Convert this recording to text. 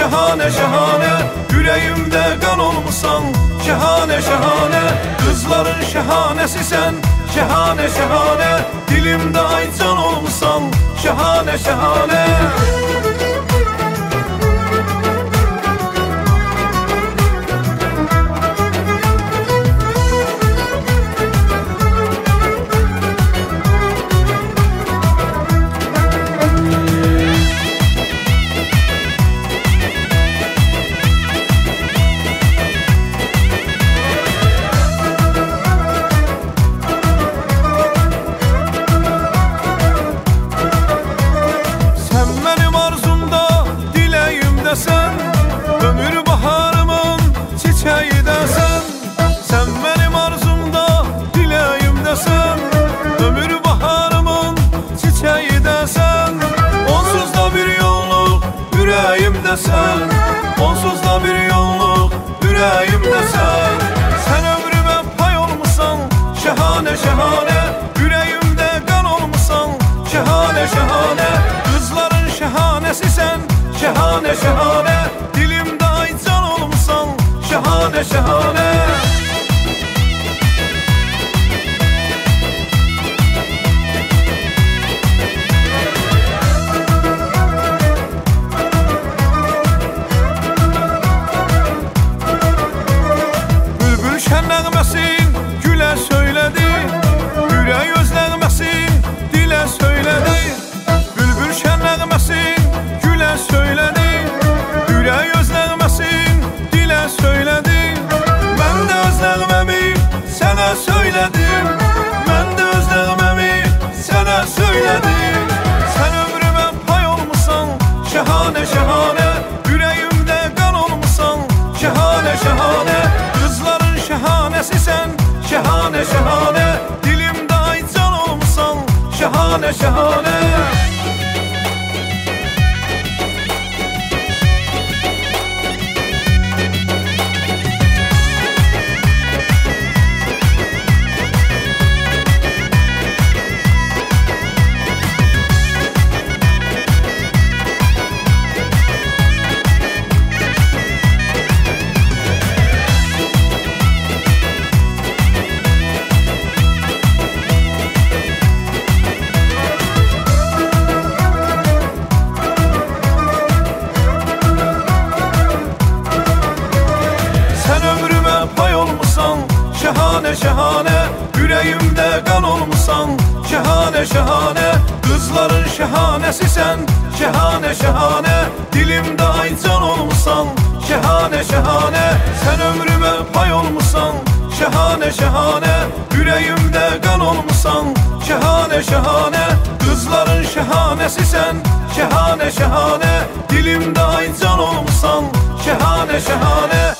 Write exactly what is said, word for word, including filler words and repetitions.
şahane şahane. Yüreğimde kan olmuşsan şahane şahane. Kızların şahanesi sen şahane şahane. Dilimde aycan olmuşsan şahane şahane. Sen ömür baharımın çiçeğidesin. Sen benim arzumda, dileğimdesin. Ömür baharımın çiçeğidesin. Onsuz da bir yolluk yüreğimdesin. Onsuz da bir yolluk yüreğimdesin. Sen ömrüme pay olmuşsan şahane şahane. Yüreğimde kan olmuşsan şahane şahane. Kızların şahanesi sen şahane şahane. Dilimde aycan olmuşsan şahane şahane. Bülbül şen nəğməsin gülə söylədi. Ürək öz nəğməsin dilə söylədi. Bülbül şen nəğməsin gülə söylədi. Ürək öz nəğməsin dilə söylədi. Mən də öz nəğməmi sənə söylədim. Mən də öz nəğməmi sənə söylədim. Sən ömrümə pay olmuşsan şahane şahane. Ürəyimdə qan olmuşsan şahane şahane. Qızların şahanesi sen şahane şahane. Dilimdə aycan olmuşsan şahane şahane. Şahane şahane. Yüreğimde kan olmuşsan şahane şahane. Kızların şahanesi sen şahane şahane. Dilimde aycan olmuşsan şahane şahane. Sen ömrüme pay olmuşsan şahane şahane. Yüreğimde kan olmuşsan şahane şahane. Kızların şahanesi sen şahane şahane. Dilimde aycan olmuşsan şahane şahane.